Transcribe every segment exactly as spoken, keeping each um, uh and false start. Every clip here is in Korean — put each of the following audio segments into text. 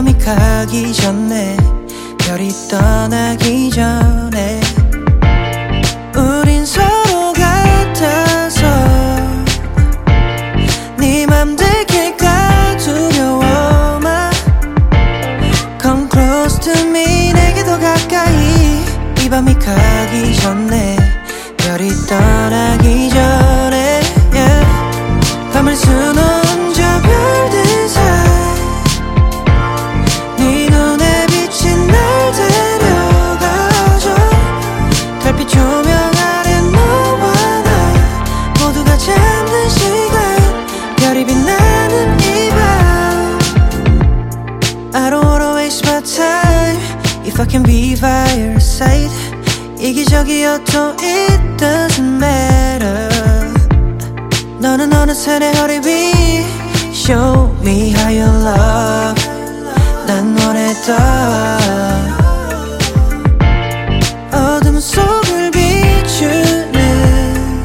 밤이 가기 전에 별이 떠나기 전에 우린 서로 같아서 네 맘 들킬까 두려워마 Come close to me 내게 더 가까이 이 밤이 가기 전에 별이 떠나기 전에 yeah. 밤을 수놓은 저 별들 사이 네 눈에 비친 날 데려가줘 달빛 조명 아래 너와 나 모두가 잠든 시간 별이 빛나는 이 밤 I don't wanna waste my time If I can be by your side 이기적이어도 it doesn't matter 너는 어느새 내 허리 위 Show me how you love 난 원했던 어둠 속을 비추는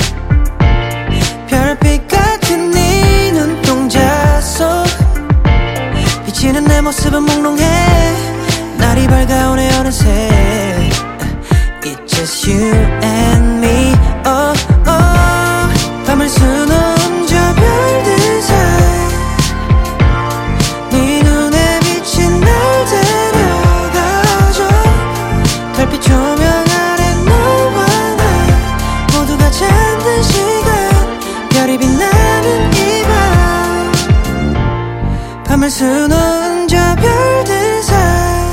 별빛 같은 네 눈동자 속 비치는 내 모습은 몽롱해 날이 밝아오네 어느새 It's just you and me oh oh 밤을 수놓은 저 별들 사이 네 눈에 비친 날 데려가줘 달빛 조명 아래 너와 나 모두가 잠든 시간 별이 빛나는 이 밤 밤을 수놓은 저 별들 사이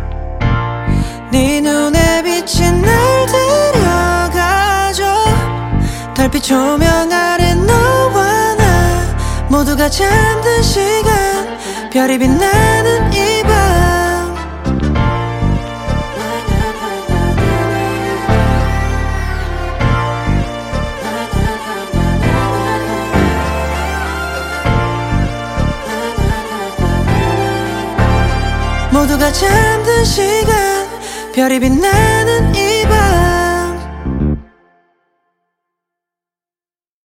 네 눈에 비친 날 데려가줘 달빛 조명 아래 너와 나 모두가 잠든 시간 별이 빛나는 이 밤 모두가 잠든 시간 별이 빛나는